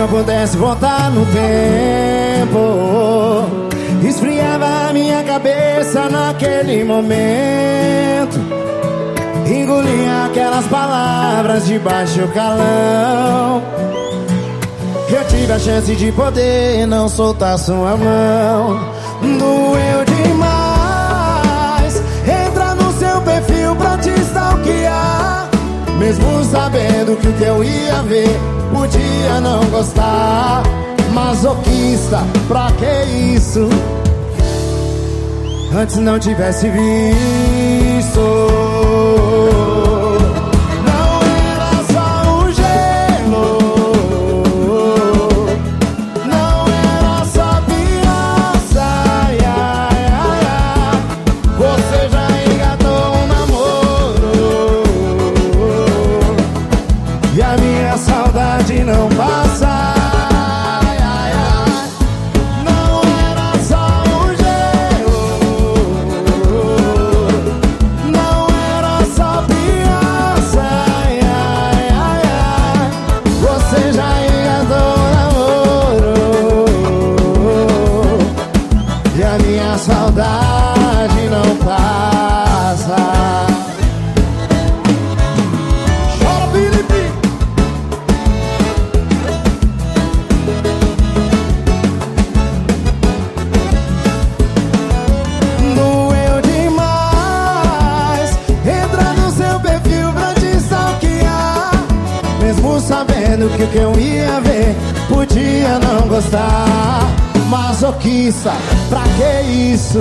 eu pudesse voltar no tempo, esfriava a minha cabeça naquele momento, engolia aquelas palavras de baixo calão. Eu tive a chance de poder não soltar sua mão. Doeu demais entrar no seu perfil pra te stalkear, mesmo sabendo que o que eu ia ver podia não gostar. Masoquista, pra que isso? Antes não tivesse visto. Não era só um gelo, não era só criança, ai, ai, ai, ai. Você já engatou um namoro e a minha saudade não passa. Saudade não passa. Chora, Felipe. Doeu demais entrar no seu perfil pra te stalkear, mesmo sabendo que o que eu ia ver podia não gostar. Masoquista, pra que isso?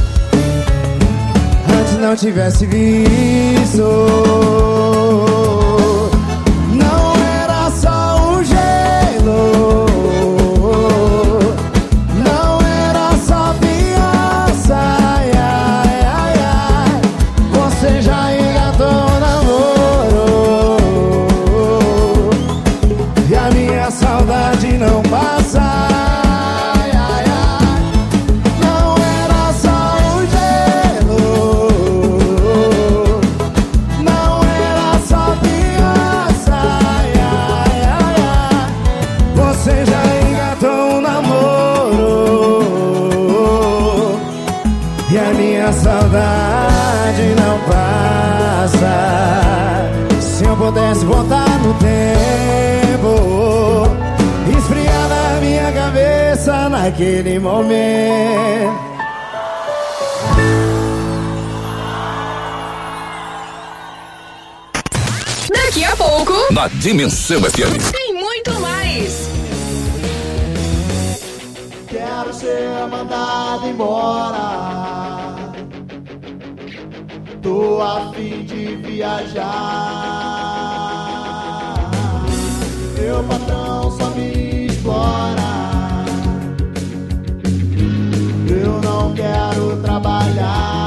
Antes não tivesse visto. Não era só um gelo, não era só criança, ai, ai, ai, ai. Você já engatou namoro e a minha saudade não passa. Você já engatou um namoro e a minha saudade não passa. Se eu pudesse voltar no tempo, esfriava a minha cabeça naquele momento. Daqui a pouco, na Dimensão FM, tem muito mais. Quero ser mandado embora, tô a fim de viajar. Meu patrão só me explora, eu não quero trabalhar.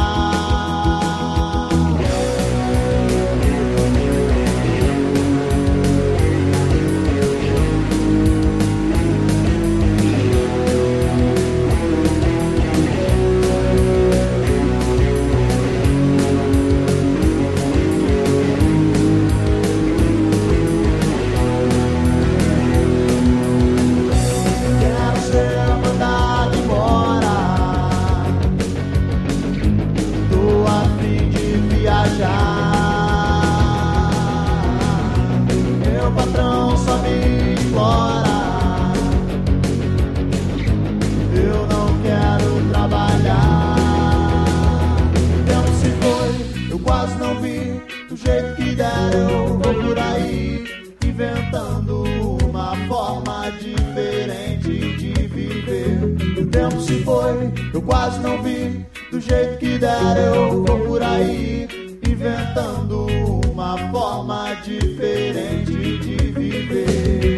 Meu patrão só me explora, eu não quero trabalhar. O tempo se foi, eu quase não vi. Do jeito que der eu vou por aí, inventando uma forma diferente de viver. O tempo se foi, eu quase não vi. Do jeito que der eu vou por aí, inventando uma forma diferente de viver.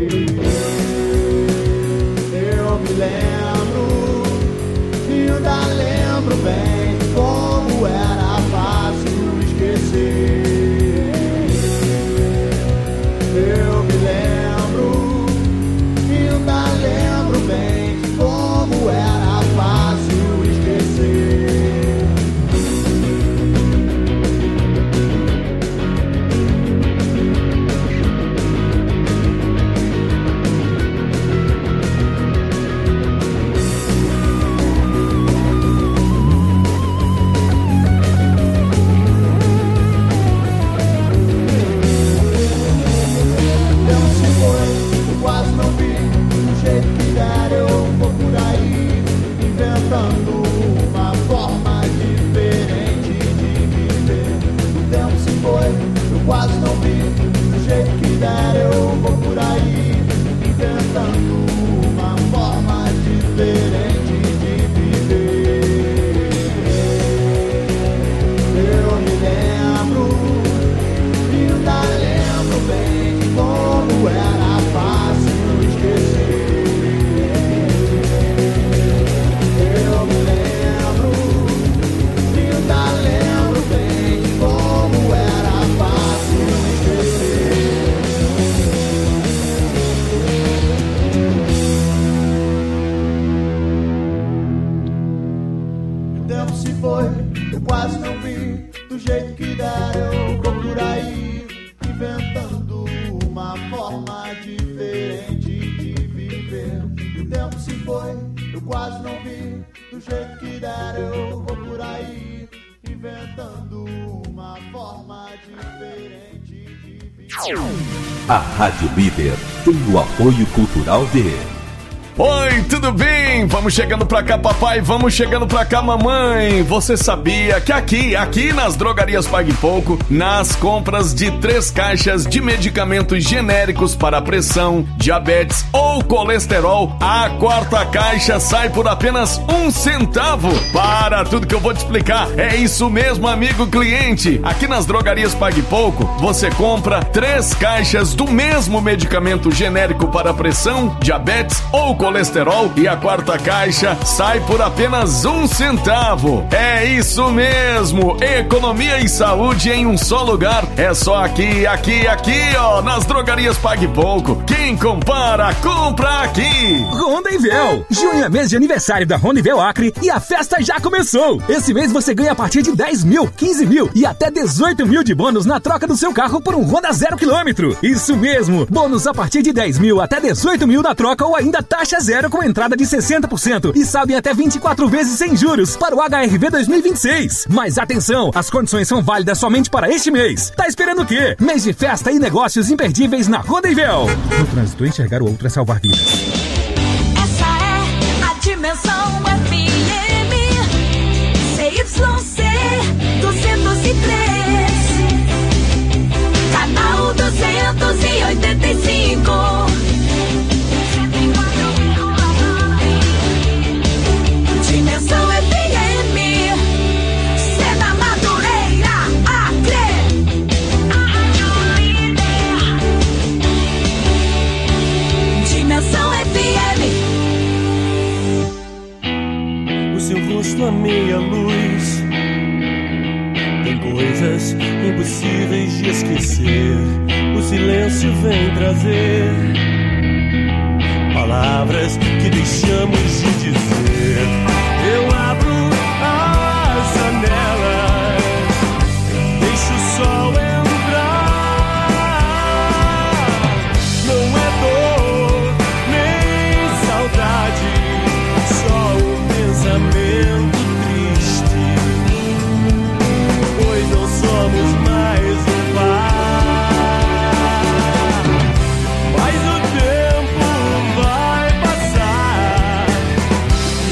Eu me lembro, e ainda lembro bem como era fácil esquecer. Eu me lembro, e ainda lembro bem como era fácil esquecer. inventando uma forma diferente de viver. O tempo se foi, eu quase não vi. Do jeito que der eu vou por aí, inventando uma forma diferente de viver. Eu me lembro, e ainda lembro bem de como era fácil esquecer. Eu me lembro, e ainda lembro bem de como era fácil esquecer. O tempo se foi, eu quase não vi. Do jeito que der eu vou por aí, inventando uma forma diferente de viver. O tempo se foi, eu quase não vi. Do jeito que der eu vou por aí, inventando uma forma diferente de viver. A Rádio Líder tem o apoio cultural de... Oi, tudo bem? Vamos chegando pra cá, papai, vamos chegando pra cá, mamãe. Você sabia que aqui nas drogarias Pague Pouco, nas compras de 3 caixas de medicamentos genéricos para pressão, diabetes ou colesterol, a 4ª caixa sai por apenas 1 centavo. Para tudo que eu vou te explicar, é isso mesmo, amigo cliente. Aqui nas drogarias Pague Pouco, você compra 3 caixas do mesmo medicamento genérico para pressão, diabetes ou colesterol e a 4ª caixa sai por apenas 1 centavo. É isso mesmo, economia e saúde em um só lugar. É só aqui, ó, nas drogarias Pague Pouco. Quem compara, compra aqui. Rondevel, junho é mês de aniversário da Rondevel Acre e a festa já começou. Esse mês você ganha a partir de 10 mil, 15 mil e até 18 mil de bônus na troca do seu carro por um Honda 0 km. Isso mesmo, bônus a partir de 10 mil até 18 mil na troca ou ainda taxa zero com entrada de 60% e saldo até 24 vezes sem juros para o HRV 2026. Mas atenção, as condições são válidas somente para este mês. Tá esperando o quê? Mês de festa e negócios imperdíveis na Rondevel. No trânsito, enxergar o outro é salvar vidas. Essa é a Dimensão FM CYC 203, canal 285. Dimensão FM, Seda Madureira, Acre. Dimensão FM. O seu rosto a meia luz, tem coisas impossíveis de esquecer. O silêncio vem trazer palavras que deixamos de dizer. Eu abro as janelas, deixo o sol entrar. Não é dor nem saudade, só um pensamento triste, pois não somos mais um par. Mas o tempo vai passar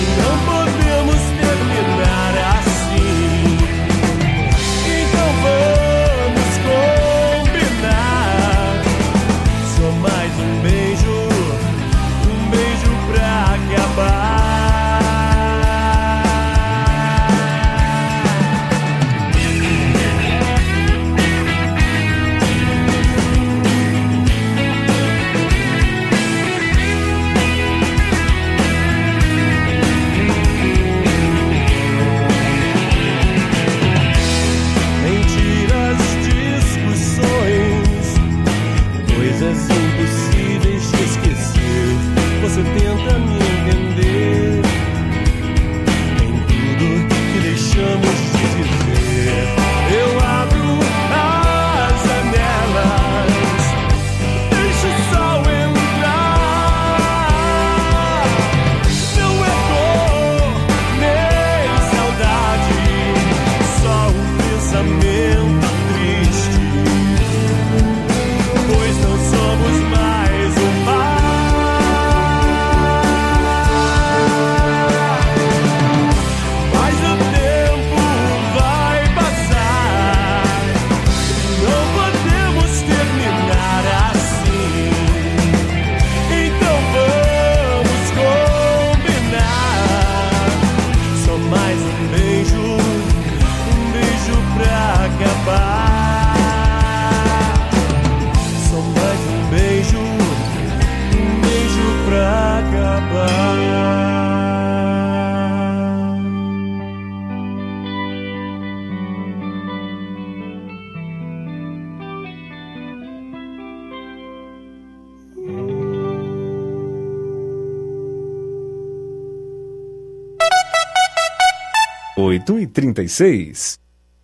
8h36.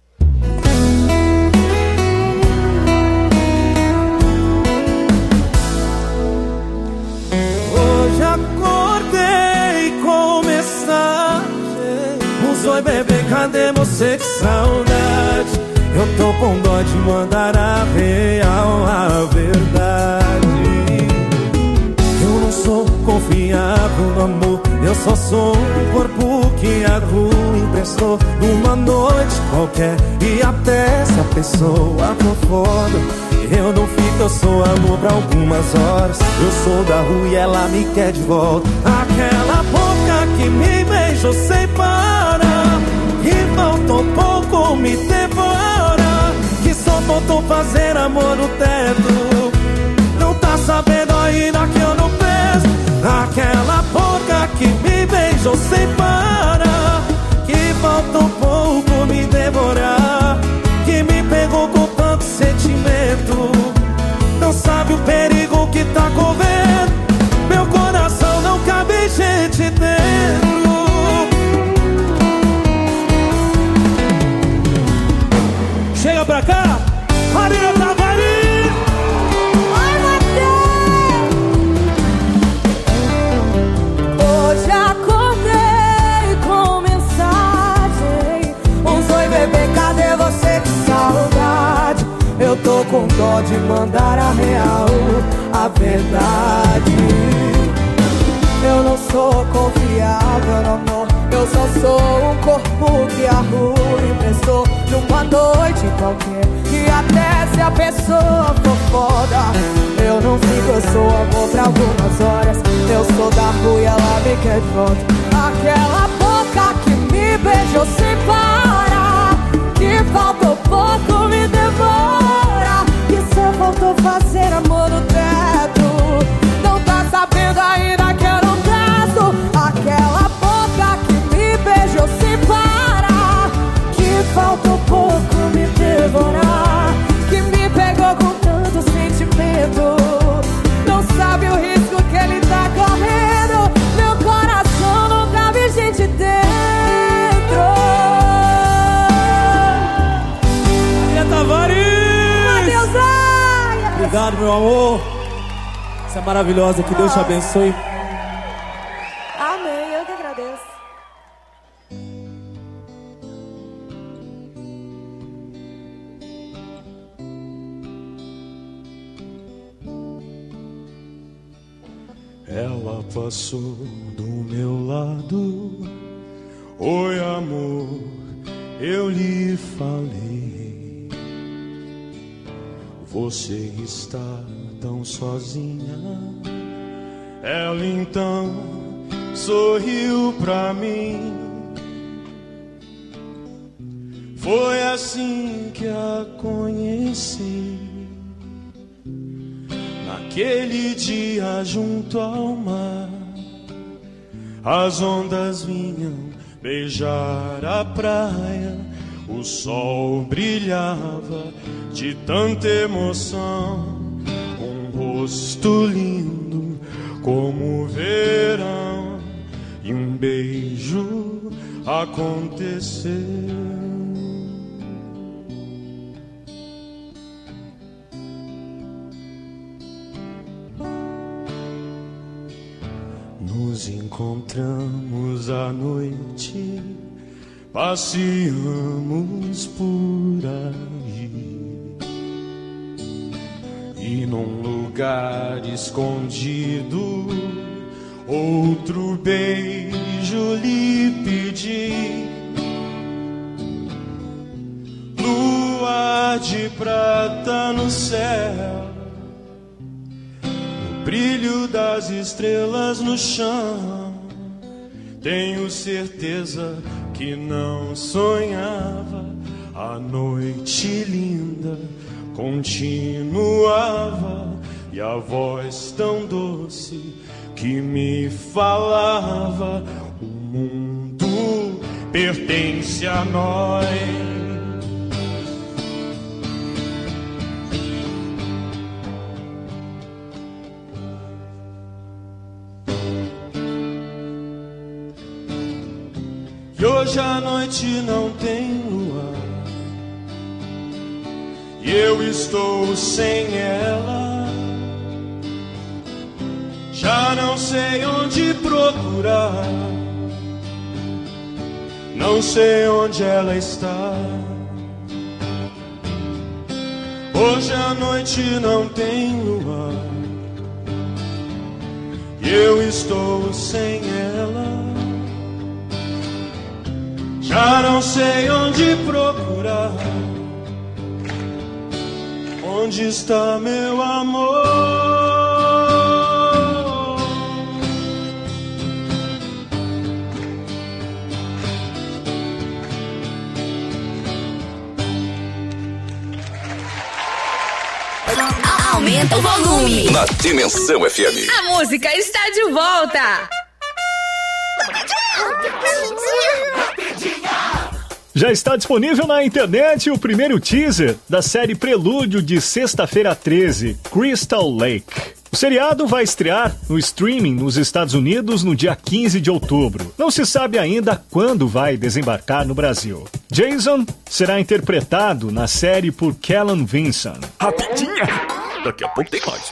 Hoje acordei com mensagem. Oi bebê, cadê você? Que saudade. Eu tô com dó de mandar a real, a verdade. Eu não sou confiável no amor. Eu só sou um corpo que a rua emprestou numa noite qualquer. E até se a pessoa for foda, eu não fico, eu sou amor pra algumas horas. Eu sou da rua e ela me quer de volta. Aquela boca que me beijou sem parar, que faltou pouco me devora, que só faltou fazer amor no teto. Não tá sabendo ainda que eu não peço. Aquela boca que me beijou sem parar, que faltou pouco me devorar, que me pegou com tanto sentimento. Não sabe o perigo que tá correndo. Meu coração não cabe gente dentro. Chega pra cá, Marina Tavares. Ai, Mateus. Hoje acordei com mensagem. Oi bebê, cadê você? Que saudade. Eu tô com dó de mandar a real, a verdade. Eu não sou confiável no amor. Eu só sou um corpo que a rua emprestou numa noite qualquer. E até se a pessoa for foda, eu não fico, eu sou amor pra algumas horas. Eu sou da rua e ela me quer de volta. Aquela boca que me beijou sem parar, que faltou pouco me devora, que só faltou fazer amor no teto. Não tá sabendo ainda que eu não peço. Aquela boca que me beijou sem parar, que faltou pouco me devorar, que me pegou com tanto sentimento. Não sabe o risco que ele tá correndo. Meu coração não cabe gente dentro. Maria Tavares. Mateus Aia. Obrigado, meu amor. Você é maravilhosa, que Deus te abençoe. Amém, eu que agradeço. Ela passou do meu lado. Oi, amor, eu lhe falei. Você está tão sozinha. Ela então sorriu pra mim. Foi assim que a conheci. Naquele dia junto ao mar, as ondas vinham beijar a praia. O sol brilhava de tanta emoção. Um rosto lindo como o verão, e um beijo aconteceu. Nos encontramos à noite, passeamos por aí, e num lugar escondido, outro beijo lhe pedi. Lua de prata no céu, brilho das estrelas no chão. Tenho certeza que não sonhava. A noite linda continuava, e a voz tão doce que me falava: o mundo pertence a nós. E hoje a noite não tem lua, e eu estou sem ela. Já não sei onde procurar, não sei onde ela está. Hoje a noite não tem lua, e eu estou sem ela. Já não sei onde procurar, onde está meu amor? Aumenta o volume. Na Dimensão FM. A música está de volta. Já está disponível na internet o primeiro teaser da série Prelúdio de Sexta-feira 13, Crystal Lake. O seriado vai estrear no streaming nos Estados Unidos no dia 15 de outubro. Não se sabe ainda quando vai desembarcar no Brasil. Jason será interpretado na série por Kellen Vinson. Rapidinha! Daqui a pouco tem mais.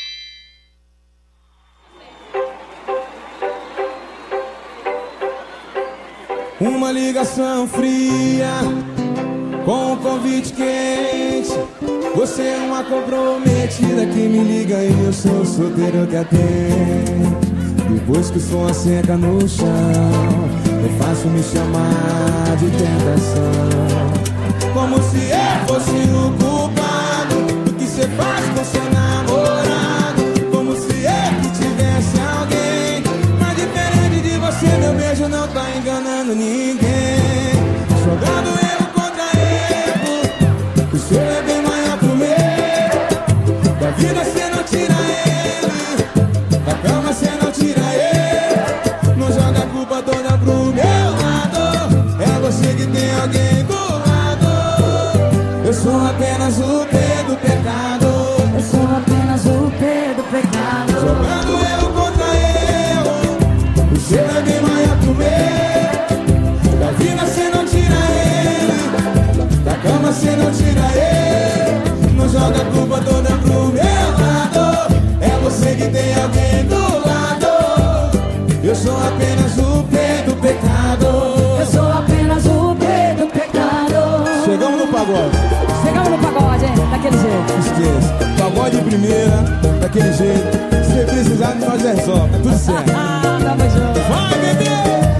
Uma ligação fria com um convite quente. Você é uma comprometida que me liga e eu sou solteiro que atende. Depois que o som seca no chão, eu faço me chamar de tentação. Como se eu fosse o culpado do que você faz com seu namorado. Como se eu que tivesse alguém. Mas diferente de você, meu beijo não tá enganando ninguém. Jogando erro contra erro, o seu é bem maior que o meu. Da vida cê não tira ele, da cama cê não tira ele. Não joga a culpa toda pro meu lado, é você que tem alguém do lado. Eu sou apenas o P do pecado. Eu sou apenas o P do pecado. Jogando erro contra erro, o seu é bem maior que o meu. Da vida cê não tira ele, da cama cê não tira ele. Não joga a culpa toda pro meu lado, é você que tem alguém do lado. Eu sou apenas o P do pecado. Eu sou apenas o P do pecado. Chegamos no pagode. Chegamos no pagode, hein? Daquele jeito. Esqueça, pagode de primeira, daquele jeito. Se precisar de nós resolve, tá tudo certo. Tamo junto. Vai, bebê!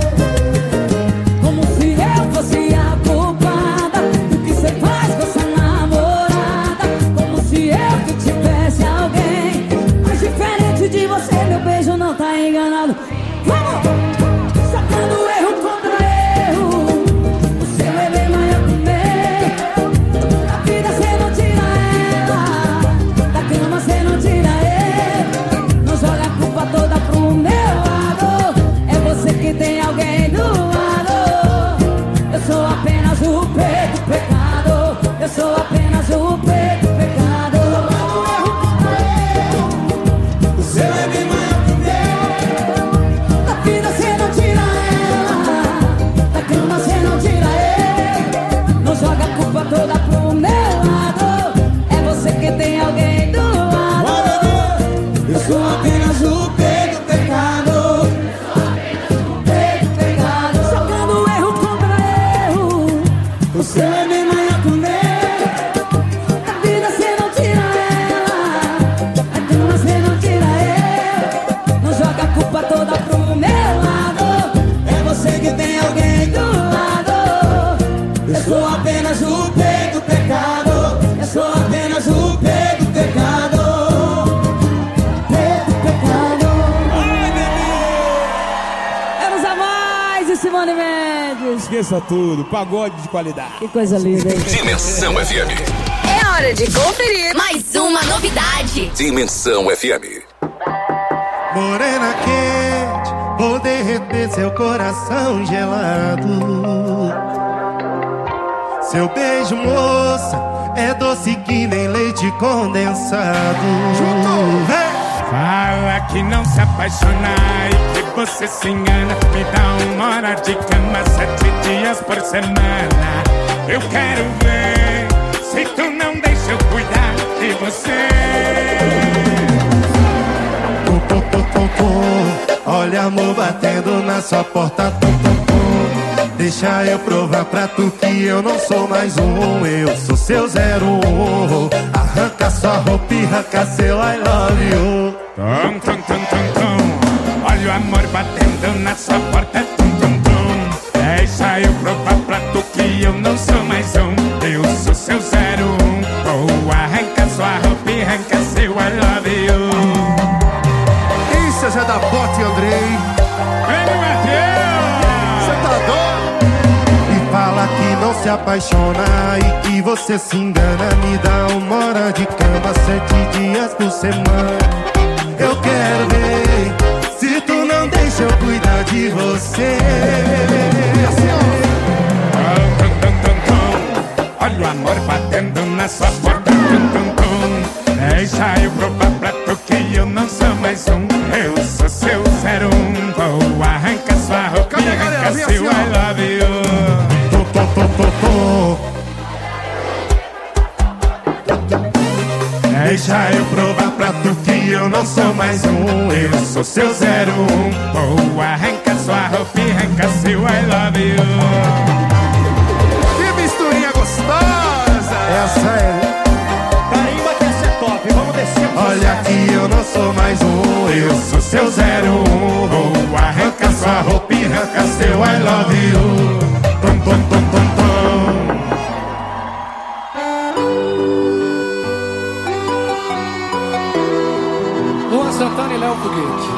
Como se eu fosse a culpada do que você faz com essa namorada. Como se eu que tivesse alguém. Mas diferente de você, meu beijo não tá enganado. Vamos! Sacando erro contra erro, o seu é bem maior que o meu. Da vida cê não tira ela, da cama cê não tira ele. Não joga a culpa toda pro meu lado, é você que tem alguém do lado. Eu sou apenas o P do pecado. Eu sou apenas o P do pecado. O seu é bem maior que o meu. Da vida cê não tira ela, da cama cê não tira ele. Não joga a culpa toda pro meu lado, é você que tem alguém do lado. Eu sou apenas o P do pecado. P do pecado. Jogando erro contra erro, O seu é bem maior que o meu. da vida cê não tira ela, da cama cê não tira ele. Não joga a culpa toda pro meu lado, É você que tem alguém do lado. Eu sou apenas o P do pecado. Eu sou apenas o P do pecado. P do pecado. Ai, bebê! Vamos a mais, e Simone Mendes. Esqueça tudo, pagode de qualidade. Que coisa linda, hein? Dimensão FM. É hora de conferir mais uma novidade. Dimensão FM. Morena quente, vou derreter seu coração gelado. Seu beijo, moça, é doce que nem leite condensado. Fala que não se apaixona e que você se engana. Me dá uma hora de cama 7 dias por semana. Eu quero ver se tu não deixa eu cuidar de você. Olha amor batendo na sua porta, tum, tum, tum. Deixa eu provar pra tu que eu não sou mais um. Eu sou seu 01. Arranca sua roupa e arranca seu I love you. Tum, tum, tum, tum, tum. Olha o amor batendo na sua porta, tum, tum, tum. Deixa eu provar pra tu que eu não sou mais um. Eu sou seu 01. Oh, arranca sua roupa e arranca seu I love you. Isso é da Bote, Andrei. Vem, Matheus! Você tá doido? E fala que não se apaixona e que você se engana. Me dá uma hora de cama 7 dias por semana. Eu quero ver se tu não deixa eu cuidar de você. Olha o amor batendo na sua porta, tum, tum, tum. Deixa eu provar pra tu que eu não sou mais um. Eu sou seu 01. Vou arrancar sua roupa e arrancar seu I love you. Deixa eu provar pra tu que eu não sou mais um. Eu sou seu 01. Vou arrancar sua roupa e arrancar seu I love you. Que misturinha gostosa! Essa é. Carimba que essa é top, vamos descer. Olha que eu não sou mais um. Eu sou seu 01. Vou arrancar sua roupa e arrancar seu I love you. Tum, tum, tum, tum, tum. Luan Santana e Léo Foguete.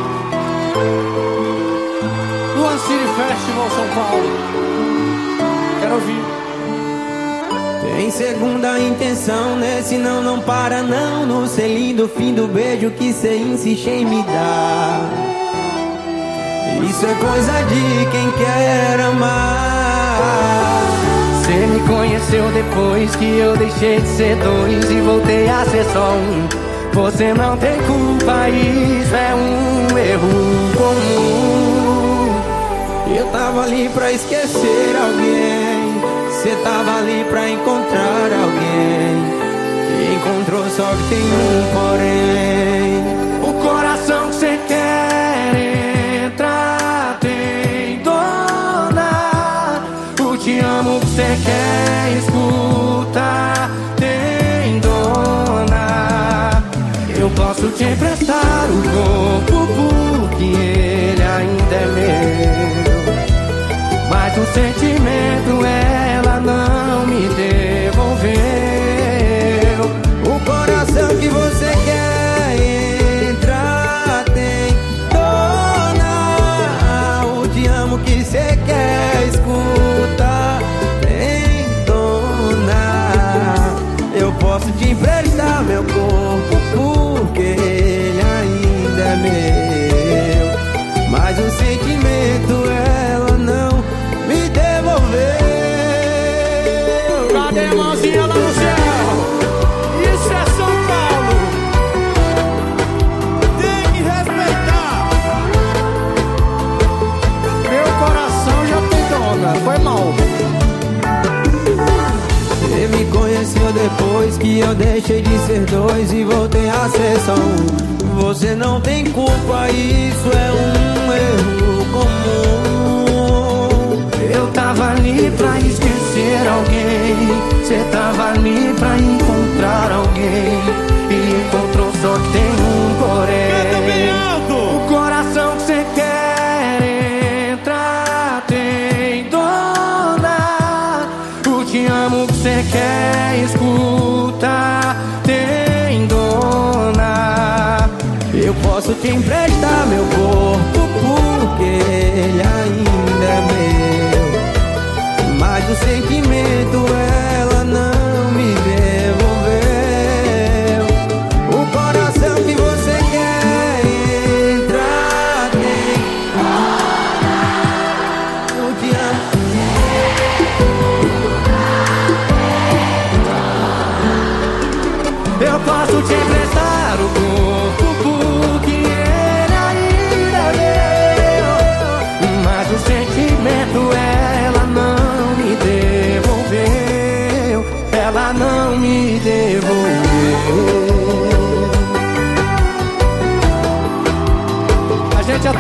Luan City Festival São Paulo. Quero ouvir. Tem segunda intenção, nesse não para não. No selinho do fim do beijo que cê insiste em me dar. Isso é coisa de quem quer amar. Cê me conheceu depois que eu deixei de ser dois e voltei a ser só um. Você não tem culpa, isso é um erro comum. Eu tava ali pra esquecer alguém, cê tava ali pra encontrar alguém. E encontrou, só que tem um porém. O coração que cê quer entrar tem dona. O te amo que cê quer escutar tem dona. Eu posso te emprestar o corpo porque ele ainda é meu, mas o sentimento ela não me devolveu. O coração que você quer entrar tem dona. O te amo que você quer escutar tem dona. Eu posso te emprestar meu corpo porque ele ainda é meu, mas o sentimento ela não me devolveu. Cadê a mãozinha lá no céu? Isso é São Paulo. Tem que respeitar. Meu coração já tem dona, foi mal. Você me conheceu depois que eu deixei de ser dois e voltei a ser só um. Você não tem culpa, isso é um erro comum. Eu tava ali pra esquecer alguém, cê tava ali pra encontrar alguém. E encontrou, só que tem um porém. O coração que cê quer entrar tem dona. O te amo que cê quer escutar tem dona. Eu posso te emprestar meu corpo porque ele ainda é meu, mas o sentimento ela não me devolveu. O coração que você quer entrar tem eu te amo. Eu posso te emprestar o corpo porque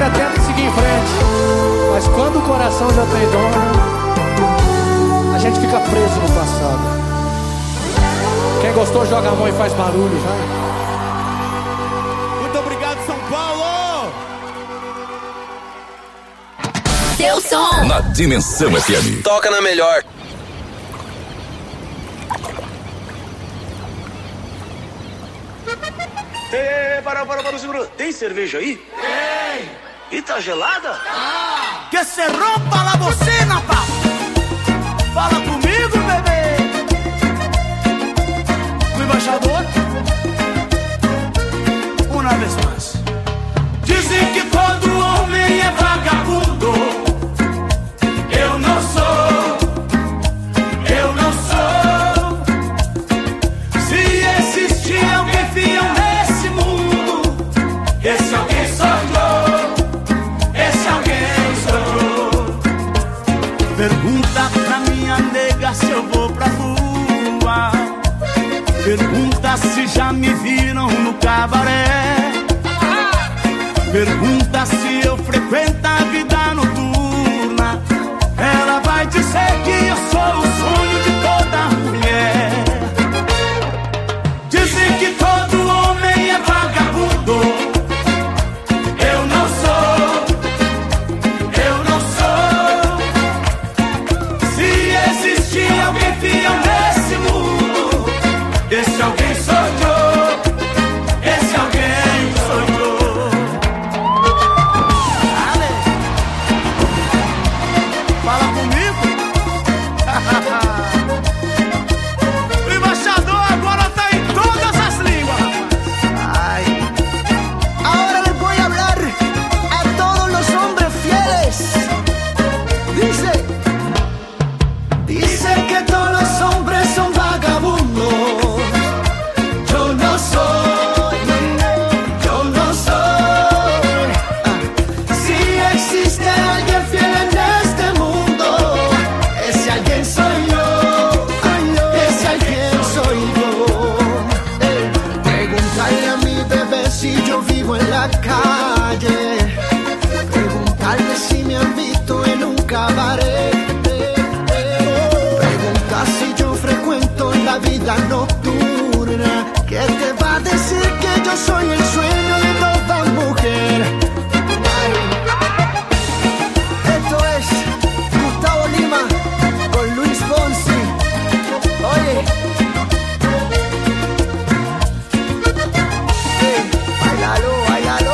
ainda tenta seguir em frente. Mas quando o coração já tem dono, a gente fica preso no passado. Quem gostou joga a mão e faz barulho, vai. Muito obrigado, São Paulo! Seu som! Na Dimensão FM. Toca na melhor. Para, segura. Tem cerveja aí? Tem! E tá gelada? Ah! Que se rompa la bocina, pá! Fala comigo, bebê! O embaixador? Uma vez mais. Dizem que todo homem é vagabundo. Eu não sou. Eu não sou. Se existir alguém fiel nesse mundo, esse alguém sou eu. Esse alguém sou eu. Pergunta pra minha nega se eu vou pra rua. Pergunta se já me viram no cabaré. Pergunta se eu frequento a vida noturna. Ela vai dizer que eu sou o sonho de toda mulher. Dizem que todo homem é vagabundo. Eu não sou. Eu não sou. Se existir alguém fiel nesse mundo, esse alguém sou eu. Esse alguém sou eu. Fala comigo. O embaixador agora tá em todas as línguas. Ay. Ahora les voy a hablar a todos los hombres fieles. Dice que todos los hombres son vagabundos. Yo no soy. Si existe alguien fiel en este mundo, ese alguien soy yo. Ese alguien soy yo. Preguntarle a mi bebé si yo vivo en la calle. Preguntarle si me han visto en un cabaret. Pregunta si yo frecuento la vida nocturna. ¿Qué te va a decir que yo soy el sueño de toda mujer? Ay. Esto es Gustavo Lima con Luis Fonsi. Oye. Bailalo, bailalo.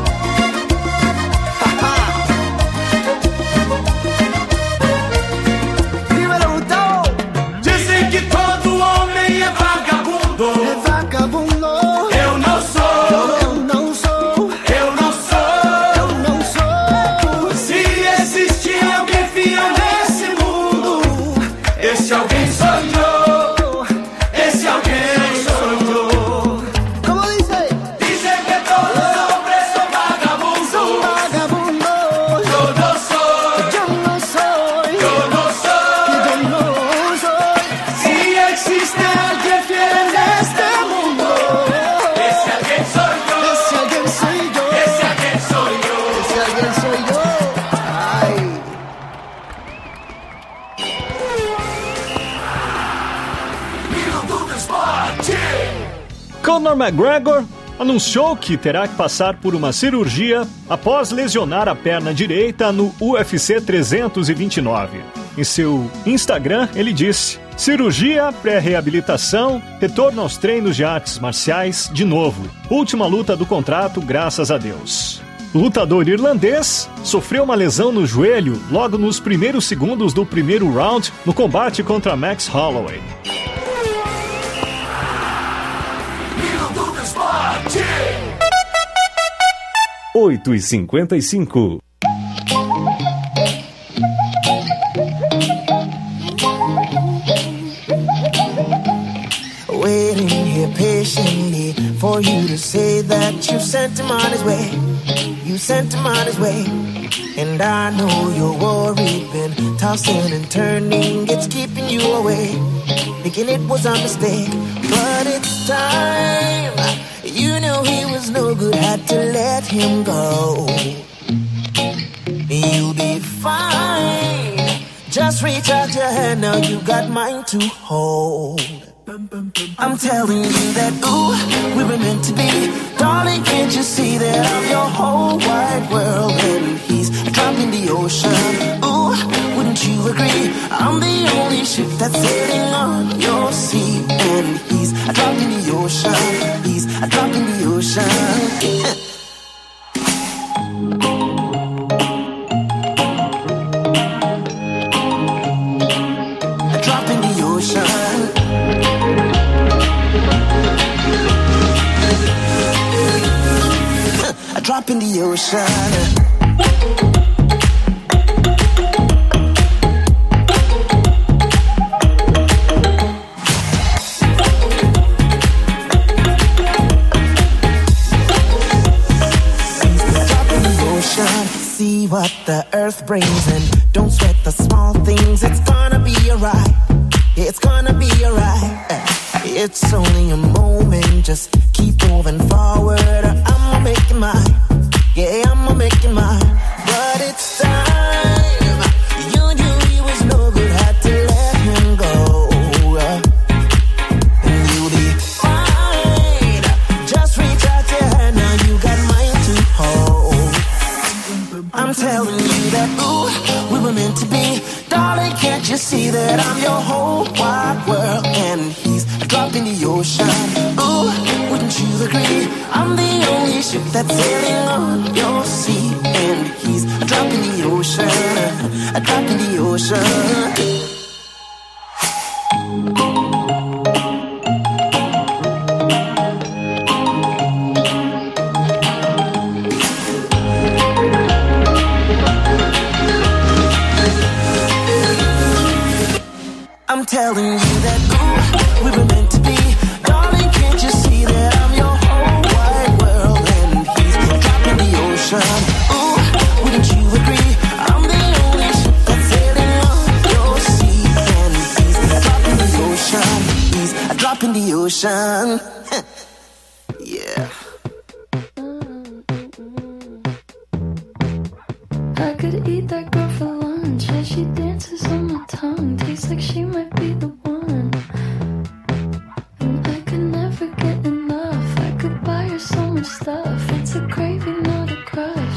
Dímelo, Gustavo. Dizem que todo homem é vagabundo. É vagabundo. Eu não sou. Eu não sou. Eu não sou. Eu não sou. Se existir alguém fiel nesse mundo, esse alguém sou eu. Esse alguém sou eu. ¿Cómo dice? Dizem que todos os homens são vagabundos. Son vagabundos. Eu não sou. Yo no soy. Eu não sou. Yo no soy. Se existe alguém fiel neste mundo, esse alguém sou eu. Ese alguien soy yo. Esse alguém sou eu. Ese alguien soy yo. Ay. Conor McGregor anunciou que terá que passar por uma cirurgia após lesionar a perna direita no UFC 329. Em seu Instagram, ele disse: cirurgia, pré-reabilitação, retorno aos treinos de artes marciais de novo. Última luta do contrato, graças a Deus. O lutador irlandês sofreu uma lesão no joelho logo nos primeiros segundos do primeiro round no combate contra Max Holloway. 8h55. Waiting here patiently for you to say that you sent him on his way. You sent him on his way. And I know you're worried, been tossing and turning, it's keeping you away, thinking it was a mistake. But it's time. You know he was no good, had to let him go. fine. Just reach out your hand, now you got mine to hold. I'm telling you that, ooh, we were meant to be. Darling, can't you see that I'm your whole wide world? And he's a drop in the ocean. Ooh, wouldn't you agree? I'm the only ship that's sailing on your sea. And he's a drop in the ocean. He's a drop in the ocean. Drop in the ocean. See what the earth brings and don't sweat the small things. It's gonna be alright. It's gonna be alright. It's only a moment. Just keep moving forward. I'ma make it mine. Yeah, I'ma make it mine. But it's time. You knew he was no good. Had to let him go. And you'll be fine. Just reach out your hand. Now you got mine to hold. I'm telling you that, ooh, we were meant to be. Darling, can't you see that I'm your whole wide world? And he's a drop in the ocean. Ooh, wouldn't you agree? I'm the only ship that's sailing on your sea. And he's a drop in the ocean. A drop in the ocean. I'm telling you that, ooh, we were meant to be. Darling, can't you see that I'm your whole wide world? And he's a drop in the ocean. Ooh, wouldn't you agree? I'm the only ship that's sailing on your sea. And he's a drop in the ocean. He's a drop in the ocean. Yeah. I could eat that girl for lunch. Yeah, she dances on my tongue. Tastes like she might be the one. And I could never get enough. I could buy her so much stuff. It's a craving, not a crush.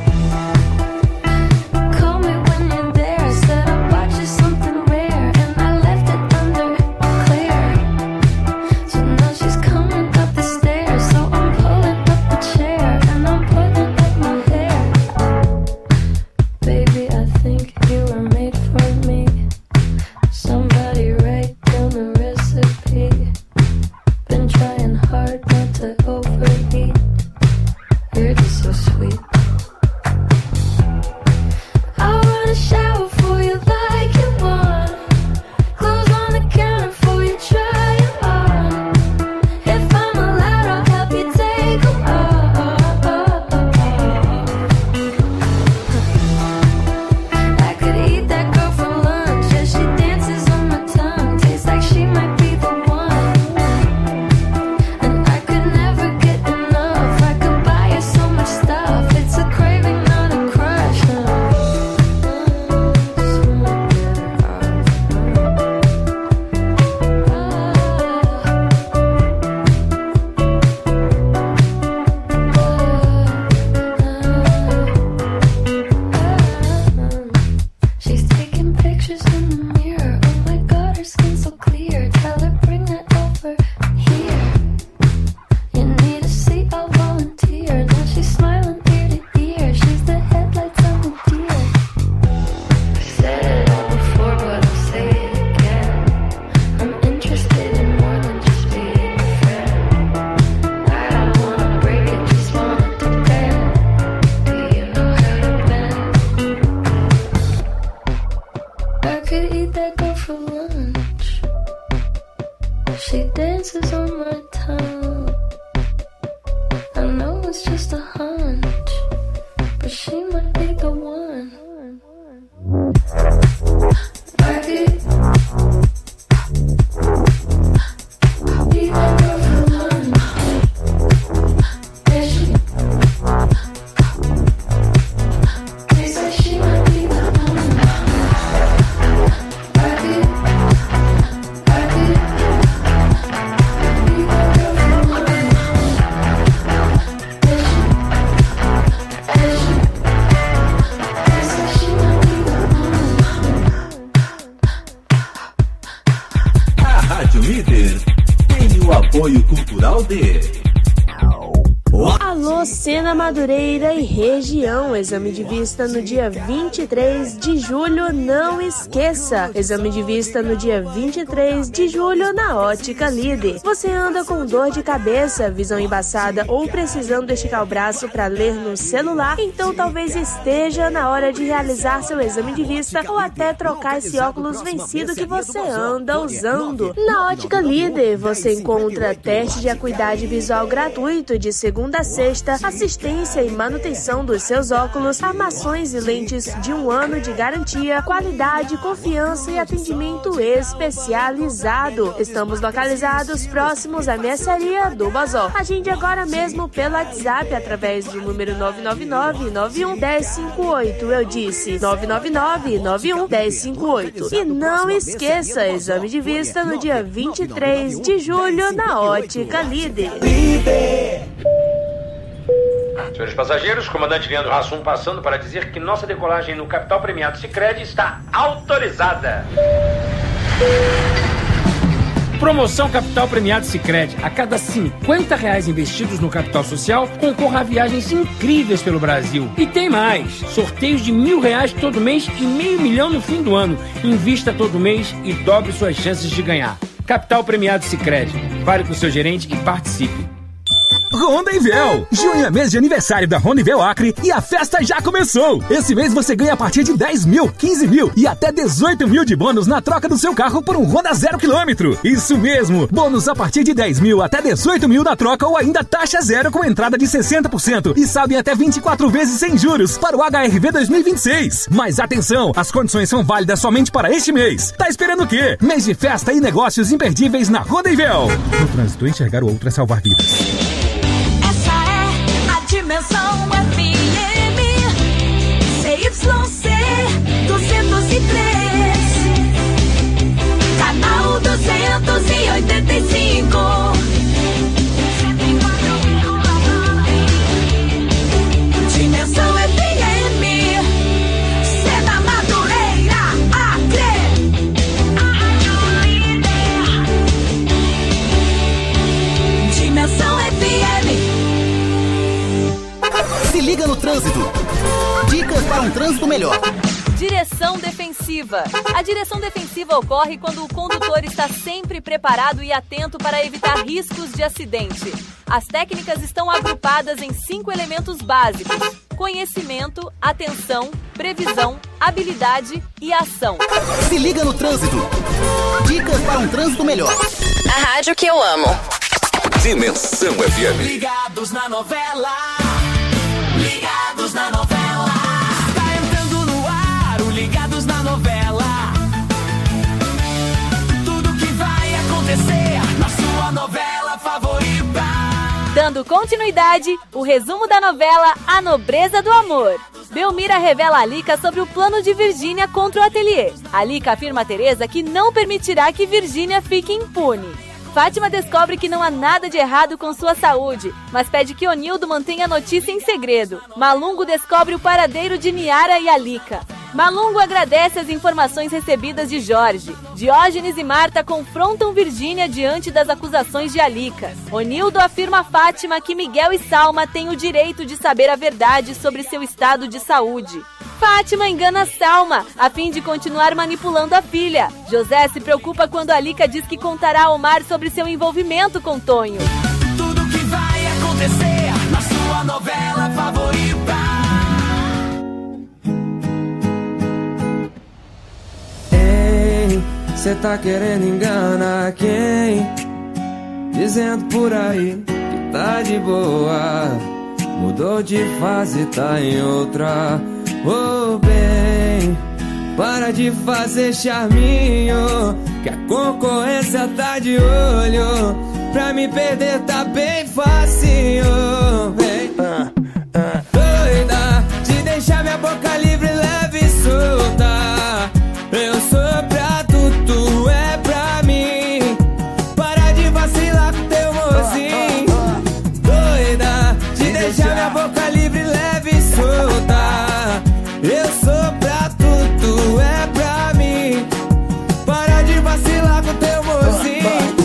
Call me when you're there. Said I bought you something rare. And I left it under clear. So now she's coming up the stairs. So I'm pulling up the chair. And I'm putting up my hair. Baby, I think you were made for me. Somebody write down the recipe. Been trying hard not to overeat. You're just so sweet. I wanna shower for you like you want. Clothes on the counter for you, try it on. If I'm allowed, I'll help you take them off. I could eat that girl for lunch. Yeah, she dances on my tongue. Tastes like she might be the one. And I could never get enough. I could buy her so much stuff. It's a craving, not a crush. She's taking pictures in the mirror. Oh my god, her skin's so clear. Tell her bring that over here. You need a seat, I'll volunteer. Now she's smiling ear to ear. She's the headlights on the deer. I said it all before, but I'll say it again. I'm interested in more than just being a friend. I don't wanna break it, just wanna depend. Do you know how to bend? I could eat that girl for lunch. She dances on my tongue. I know it's just a hunch, but she might be the one. I could eat that girl for lunch. Yeah, she tastes like she might be the one. Líder tem o apoio cultural de... Alô, Sena Madureira e região. Exame de vista no dia 23 de julho, não esqueça. Exame de vista no dia 23 de julho na Ótica Líder. Você anda com dor de cabeça, visão embaçada ou precisando esticar o braço para ler no celular? Então talvez esteja na hora de realizar seu exame de vista ou até trocar esse óculos vencido que você anda usando. Na Ótica Líder você encontra teste de acuidade visual gratuito de segunda a sexta, assistência e manutenção dos seus óculos, armações e lentes de 1 ano de garantia, qualidade, confiança e atendimento especializado. Estamos localizados próximos à mercearia do Bazó. Agende agora mesmo pelo WhatsApp através do número 999-91-1058. Eu disse 999-91-1058. E não esqueça, exame de vista no dia 23 de julho na Ótica Líder. Senhores passageiros, comandante Leandro Hassum passando para dizer que nossa decolagem no Capital Premiado Sicredi está autorizada. Promoção Capital Premiado Sicredi. A cada R$50 investidos no capital social, concorra a viagens incríveis pelo Brasil. E tem mais. Sorteios de R$1.000 todo mês e R$500 mil no fim do ano. Invista todo mês e dobre suas chances de ganhar. Capital Premiado Sicredi. Fale com o seu gerente e participe. Rondavel. Junho é mês de aniversário da Rondavel Acre e a festa já começou. Esse mês você ganha a partir de 10 mil, 15 mil e até 18 mil de bônus na troca do seu carro por um Honda 0 km. Isso mesmo, bônus a partir de 10 mil até 18 mil na troca ou ainda taxa zero com entrada de 60% e saldo em até 24 vezes sem juros para o HRV 2026. Mas atenção, as condições são válidas somente para este mês. Tá esperando o quê? Mês de festa e negócios imperdíveis na Rondavel. No trânsito, enxergar o outro é salvar vidas. Dimensão FM CYC 203, canal 285. Dimensão FM, Sena Madureira, Acre. Dimensão FM. Se liga no trânsito. Dicas para um trânsito melhor. Direção defensiva. A direção defensiva ocorre quando o condutor está sempre preparado e atento para evitar riscos de acidente. As técnicas estão agrupadas em 5 elementos básicos: conhecimento, atenção, previsão, habilidade e ação. Se liga no trânsito. Dicas para um trânsito melhor. A rádio que eu amo. Dimensão FM. Ligados na novela. Ligados na novela. Tá entrando no ar o Ligados na novela. Tudo que vai acontecer na sua novela favorita. Dando continuidade, o resumo da novela A Nobreza do Amor. Belmira revela a Alica sobre o plano de Virgínia contra o ateliê. Alica afirma a Teresa que não permitirá que Virgínia fique impune. Fátima descobre que não há nada de errado com sua saúde, mas pede que Onildo mantenha a notícia em segredo. Malungo descobre o paradeiro de Niara e Alica. Malungo agradece as informações recebidas de Jorge. Diógenes e Marta confrontam Virgínia diante das acusações de Alica. Onildo afirma a Fátima que Miguel e Salma têm o direito de saber a verdade sobre seu estado de saúde. Fátima engana Salma, a fim de continuar manipulando a filha. José se preocupa quando Alica diz que contará a Omar sobre seu envolvimento com Tonho. Tudo que vai acontecer na sua novela favorita. Ei, cê tá querendo enganar quem? Dizendo por aí que tá de boa. Mudou de fase, tá em outra. Oh, bem, para de fazer charminho, que a concorrência tá de olho. Pra me perder tá bem facinho. Vem, doida, de deixar minha boca livre, leve e solta. Eu sou pra tu é pra mim. Para de vacilar com teu mozinho. Doida, de deixar minha boca livre, leve e solta. Eu sou pra tu é pra mim. Para de vacilar com teu mozinho.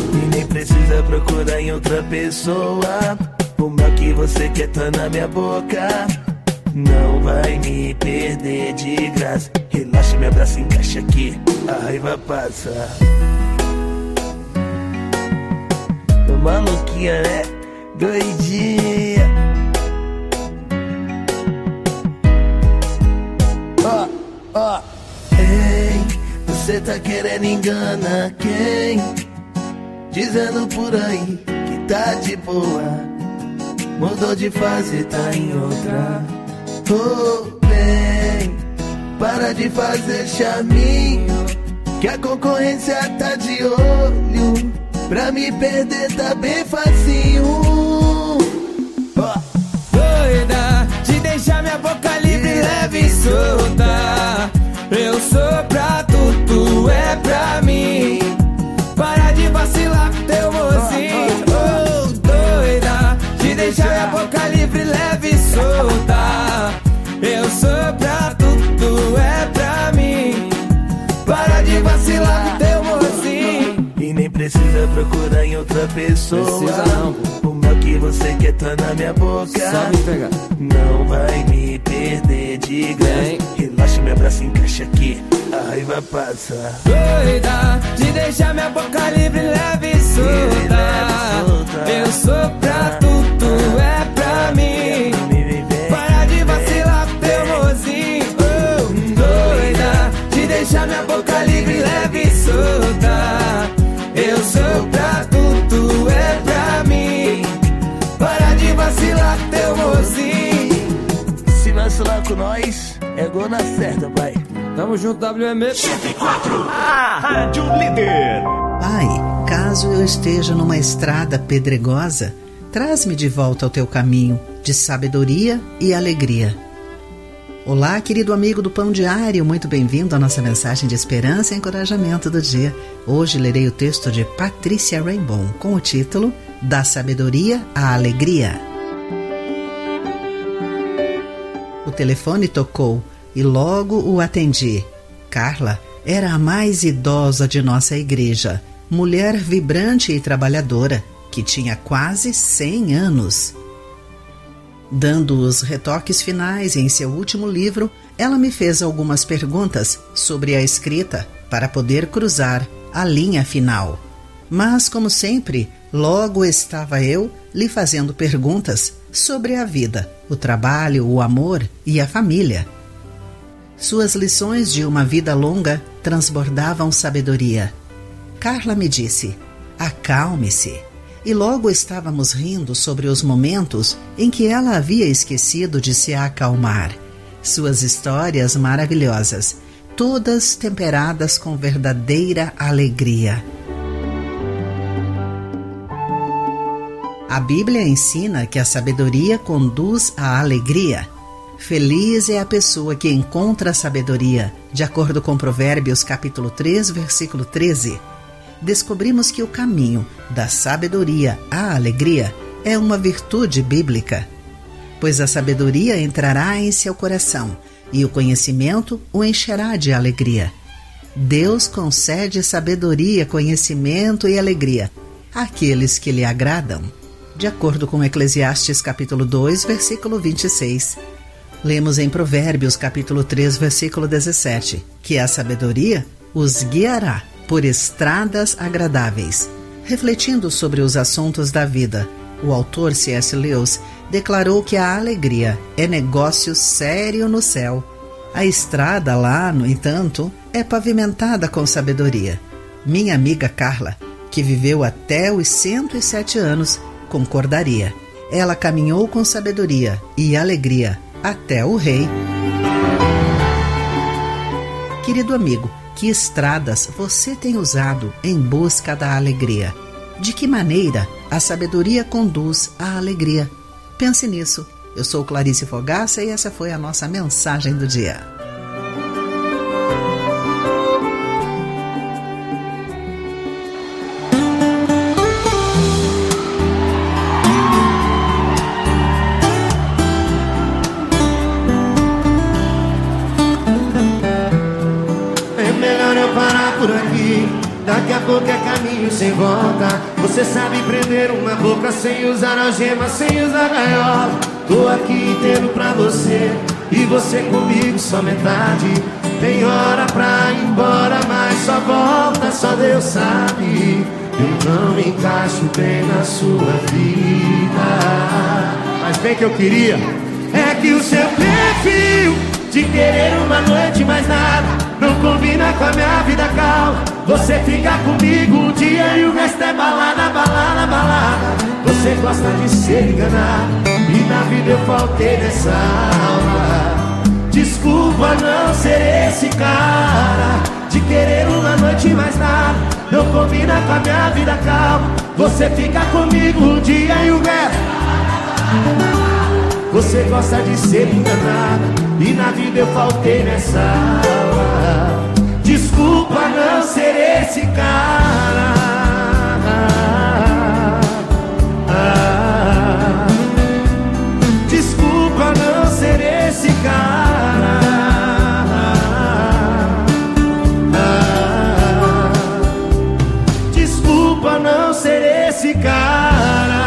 procura em outra pessoa. O mal que você quer tá na minha boca. Não vai me perder de graça. Relaxa, me abraça, encaixa aqui, a raiva passa. Tô maluquinha, né? Doidinha. Ei, você tá querendo enganar quem? Dizendo por aí que tá de boa. Mudou de fase, tá em outra. Oh, bem, para de fazer charminho, que a concorrência tá de olho. Pra me perder tá bem facinho. Doida de deixar minha boca livre, leve e solta. Eu sou pra tu, tu é pra mim. Para de vacilar com teu mozinho. Oh, doida de deixar minha boca livre, leve e solta. Eu sou pra tu, tu é pra mim. Para de vacilar com teu mozinho. E nem precisa procurar em outra pessoa. Precisa não, pô. O mal que você quer tá na minha boca. Só me pegar. Não vai me perder de graça. Relaxa, me abraça, encaixa aqui, a raiva passa. Doida de deixar minha boca livre, leve e solta. Eu sou pra tu, tu é pra mim. Para de vacilar com teu mozinho. Oh, doida de deixar minha boca livre, leve e solta. Eu sou pra tu, tu é pra mim. Para de vacilar com teu mozinho. Se vacilar com nós, é gol na certa, pai. Tamo junto, WM 104, a Rádio Líder. Pai, caso eu esteja numa estrada pedregosa, traz-me de volta ao teu caminho de sabedoria e alegria. Olá, querido amigo do Pão Diário, muito bem-vindo à nossa mensagem de esperança e encorajamento do dia. Hoje lerei o texto de Patrícia Rainbow com o título Da Sabedoria à Alegria. O telefone tocou e logo o atendi. Carla era a mais idosa de nossa igreja, mulher vibrante e trabalhadora, que tinha quase 100 anos. Dando os retoques finais em seu último livro, ela me fez algumas perguntas sobre a escrita para poder cruzar a linha final. Mas, como sempre, logo estava eu lhe fazendo perguntas sobre a vida, o trabalho, o amor e a família. Suas lições de uma vida longa transbordavam sabedoria. Carla me disse: acalme-se. E logo estávamos rindo sobre os momentos em que ela havia esquecido de se acalmar. Suas histórias maravilhosas, todas temperadas com verdadeira alegria. A Bíblia ensina que a sabedoria conduz à alegria. Feliz é a pessoa que encontra a sabedoria, de acordo com Provérbios capítulo 3, versículo 13. Descobrimos que o caminho da sabedoria à alegria é uma virtude bíblica, pois a sabedoria entrará em seu coração e o conhecimento o encherá de alegria. Deus concede sabedoria, conhecimento e alegria àqueles que lhe agradam, de acordo com Eclesiastes capítulo 2, versículo 26. Lemos em Provérbios capítulo 3, versículo 17, que a sabedoria os guiará por estradas agradáveis. Refletindo sobre os assuntos da vida, o autor C.S. Lewis declarou que a alegria é negócio sério no céu. A estrada lá, no entanto, é pavimentada com sabedoria. Minha amiga Carla, que viveu até os 107 anos, concordaria. Ela caminhou com sabedoria e alegria até o rei. Querido amigo, que estradas você tem usado em busca da alegria? De que maneira a sabedoria conduz à alegria? Pense nisso. Eu sou Clarice Fogaça e essa foi a nossa mensagem do dia. É melhor eu parar por aqui. Daqui a pouco é caminho sem volta. Você sabe prender uma boca sem usar algema, sem usar gaiola. Tô aqui inteiro pra você e você comigo só metade. Tem hora pra ir embora, mas só volta, só Deus sabe. Eu não me encaixo bem na sua vida. Mas bem que eu queria é que o seu perfil de querer uma noite mais nada não combina com a minha vida calma. Você fica comigo um dia e o resto é balada, balada, balada. Você gosta de ser enganado e na vida eu faltei nessa aula. Desculpa não ser esse cara de querer uma noite mais nada. Não combina com a minha vida calma. Você fica comigo um dia e o resto. Você gosta de ser enganada e na vida eu faltei nessa aula. Desculpa não ser esse cara. Desculpa não ser esse cara. Desculpa não ser esse cara.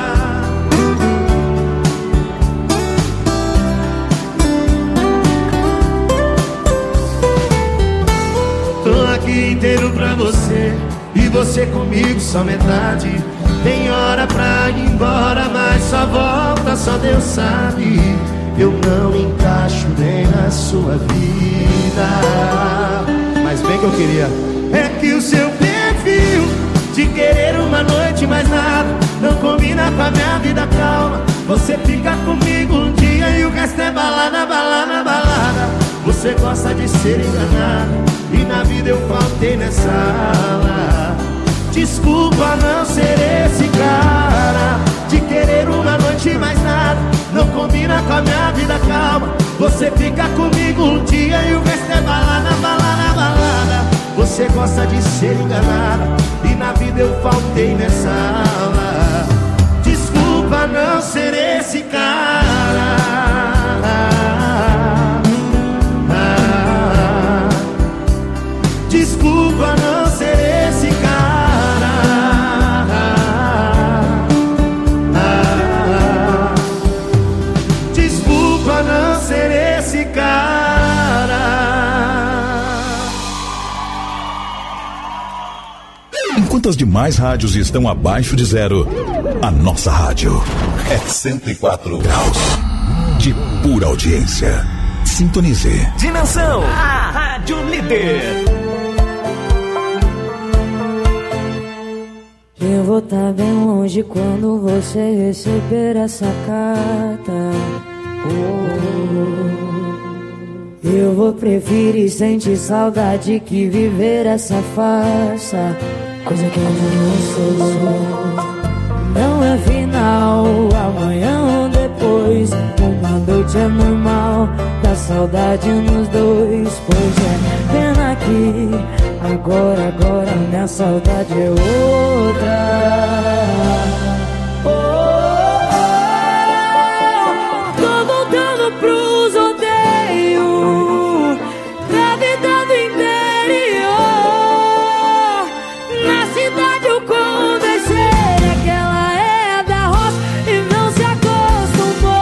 Tô aqui inteiro pra você e você comigo só metade. Tem hora pra ir embora, mas só volta, só Deus sabe. Eu não encaixo nem na sua vida. Mas bem que eu queria é que o seu perfil de querer uma noite mais nada não combina com a minha vida calma. Você fica comigo um dia e o resto é balada, balada, balada. Você gosta de ser enganado e na vida eu faltei nessa aula. Desculpa não ser esse cara de querer uma noite mais nada. Não combina com a minha vida calma. Você fica comigo um dia e o resto é balada, balada, balada. Você gosta de ser enganada e na vida eu faltei nessa aula. Desculpa não ser esse cara. Desculpa não ser esse cara. Desculpa não ser esse cara. Enquanto as demais rádios estão abaixo de zero, a nossa rádio é 104 graus de pura audiência. Sintonize. Dimensão, a Rádio Líder. Eu vou estar bem longe quando você receber essa carta. Eu vou preferir sentir saudade que viver essa farsa. Coisa que eu não sou. Não é final, amanhã ou depois. Uma noite é normal, dá saudade nos dois. Pois é, pena que agora minha saudade é outra. Tô voltando pros rodeios, pra vida do interior. Na cidade eu conversei que ela é da roça e não se acostumou.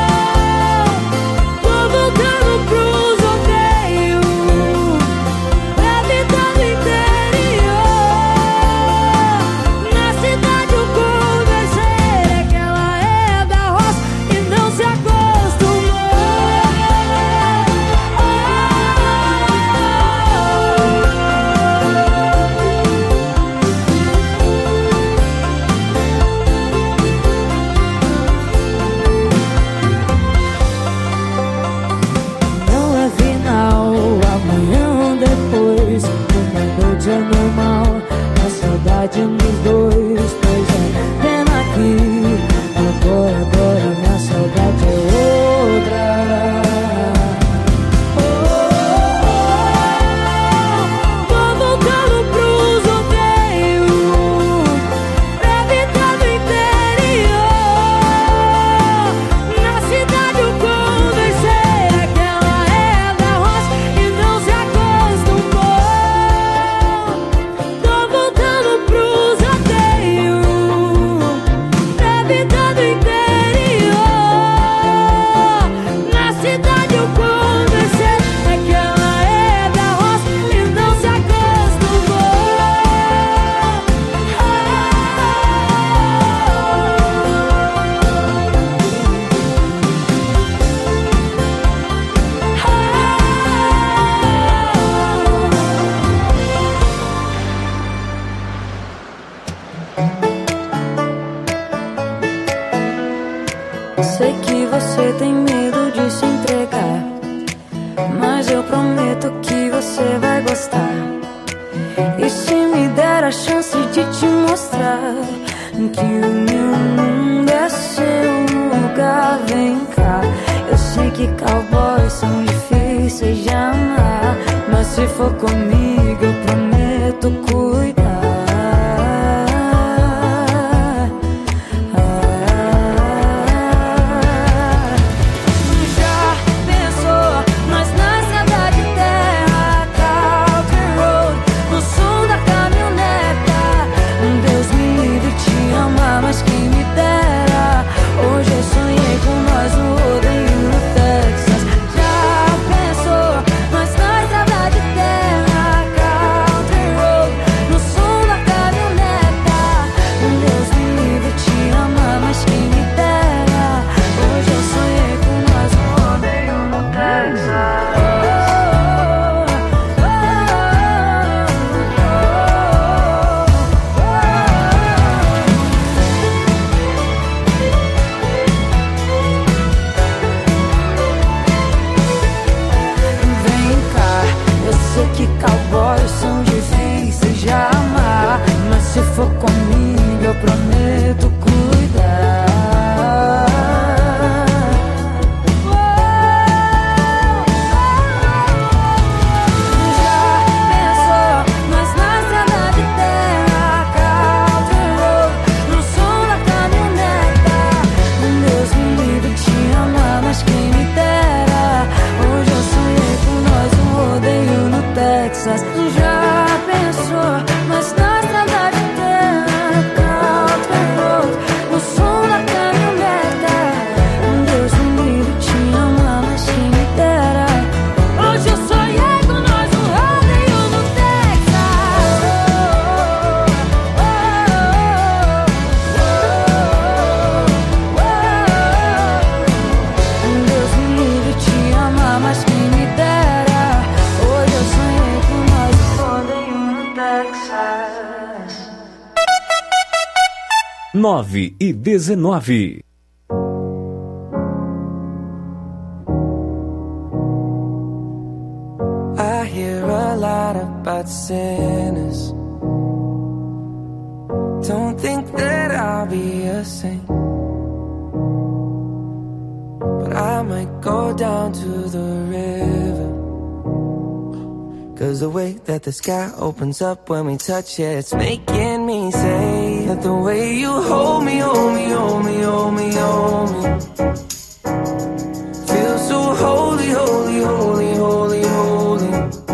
Tô voltando pros rodeios, pra vida do interior. Na cidade eu conversei que ela é da roça e não se acostumou. Não é final, amanhã ou depois. Uma noite é normal, a saudade nos dois. Pois é, pena que agora minha saudade é outra. Tô voltando pros rodeios, pra vida do interior. Na cidade eu conversei que ela é da roça e não se acostumou. E se me der a chance de te mostrar que o meu mundo é seu lugar, vem cá. Eu sei que cowboys são difíceis de amar, mas se for comigo eu prometo cuidar. Já pensou nós na estrada de terra, Country Road, no som da caminhoneta? Deus me livre te amar, mas quem me dera. Hoje eu sonhei com nós no rodeio no Texas. Já pensou nós na estrada de terra, Country Road, no som da caminhoneta? Deus me livre te amar, mas quem me dera. Hoje eu sonhei com nós no rodeio no Texas. Vem cá, eu sei que cowboys são difíceis de amar, mas se for comigo eu prometo cuidar. Já pensou nós na estrada de terra, Country Road, no som da caminhoneta? Deus me livre te amar, mas quem me dera. Hoje eu sonhei com nós um rodeio no Texas. Já pensou nós na estrada de terra, Country Road, no som da caminhoneta? Deus me livre te amar, mas quem me dera. Hoje eu sonhei com nós um rodeio no Texas. Deus me livre te amar, mas quem me dera. Hoje eu sonhei com nós um rodeio no Texas. 9:19. I hear a lot about sinners. Don't think that I'll be a saint, but I might go down to the river. 'Cause the way that the sky opens up when we touch it, it's making me say that the way you hold me, hold me, hold me, hold me, hold me, feels so holy, holy, holy, holy, holy.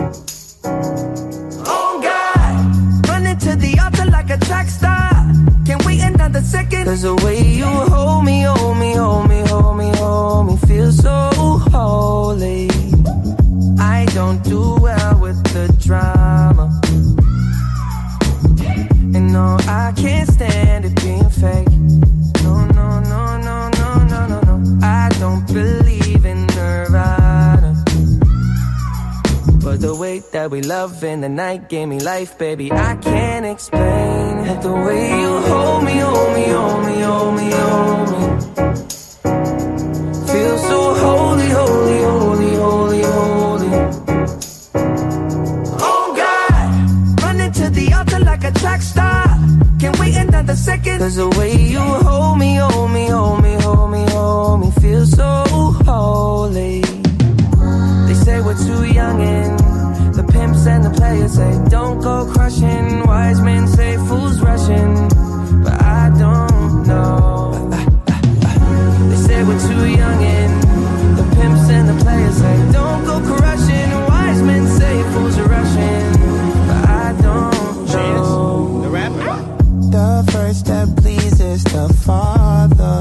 Oh God, running to the altar like a track star. Can't wait another second. 'Cause the way you hold me, hold me, hold me, hold me, hold me, feels so holy. I don't do well with the drama, and no, I can't stand it being fake. No, no, no, no, no, no, no, no. I don't believe in Nirvana, but the way that we love in the night gave me life, baby. I can't explain that the way you hold me, hold me, hold me, hold me, hold me, feels so holy, holy, holy, holy, holy. Oh God, running to the altar like a track star. Can't wait another second. 'Cause the way you hold me, hold me, hold me, hold me, hold me, feels so holy. They say we're too young and the pimps and the players say don't go crushing. Wise men say fools rushing, but I don't know. They say we're too young and the pimps and the players say don't go crushing. Wise men say fools are rushing, but I don't know. The rapper. The first that pleases the Father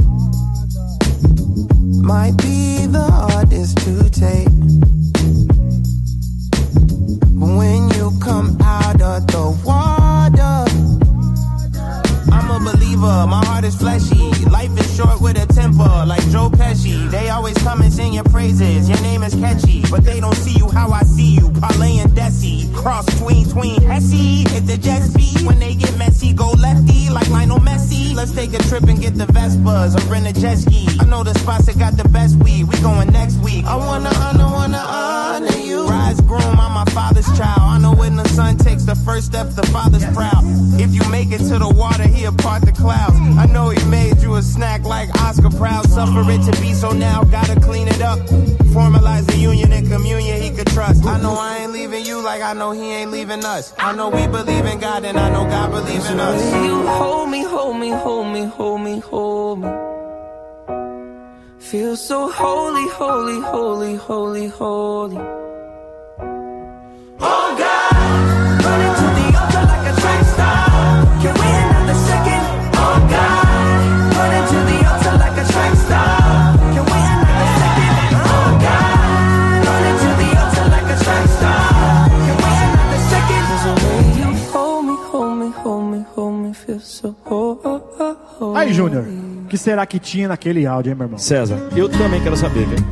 might be the hardest to take. But when you come out of the water, I'm a believer, my heart is fleshy. Life is short with a temper, like Joe Pesci. They always come and sing your praises, your name is catchy, but they don't see you how I see you. Parlay and Desi, cross tween Hesse. Hit the jet speed, when they get messy, go lefty like Lionel Messi. Let's take a trip and get the Vespas or rent a jet ski. I know the spots that got the best weed, we going next week. I wanna honor you. Rise groom, I'm my father's child. I know when the sun takes work's the first step, the Father's proud. If you make it to the water, he'll part the clouds. I know he made you a snack like Oscar Proud. Suffer it to be, so now gotta clean it up. Formalize the union and communion he could trust. I know I ain't leaving you like I know he ain't leaving us. I know we believe in God and I know God believes in us. You hold me, hold me, hold me, hold me, hold me. Feel so holy, holy, holy, holy, holy. Oh God, running to the altar like a track star. Can we another second? Oh God, running to the altar like a track star. Can we another second? Oh God, running to the altar like a track star. Can we another second? There's a way you hold me, hold me, hold me, hold me. Feel so holy. Aí, Júnior, o que será que tinha naquele áudio, hein, meu irmão? César, eu também quero saber, velho.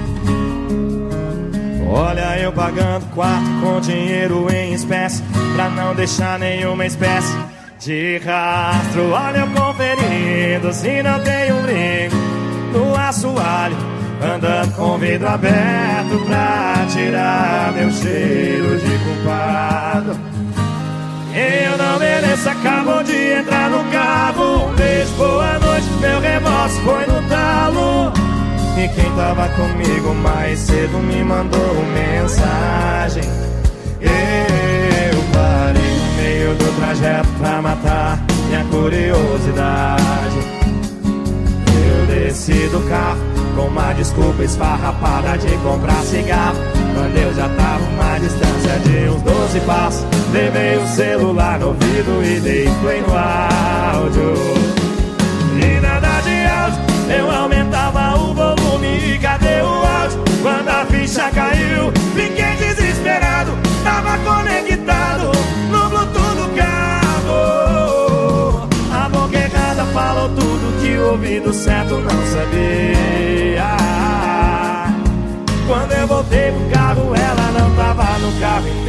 Olha eu pagando quarto com dinheiro em espécie, pra não deixar nenhuma espécie de rastro. Olha eu conferindo se não tem um brinco no assoalho, andando com vidro aberto pra tirar meu cheiro de culpado. Eu não mereço, acabou de entrar no carro. Um beijo, boa noite, meu remorso foi no talo. E quem tava comigo mais cedo me mandou mensagem. Eu parei no meio do trajeto pra matar minha curiosidade. Eu desci do carro com uma desculpa esfarrapada de comprar cigarro. Quando eu já tava uma distância de uns 12 passos, levei o celular no ouvido e dei play no áudio. E nada de áudio, eu aumentava o volume e cadê o áudio? Quando a ficha caiu, fiquei desesperado. Tava conectado no Bluetooth do carro. A boca errada falou tudo que o ouvido certo não sabia. Quando eu voltei pro carro, ela não tava no carro e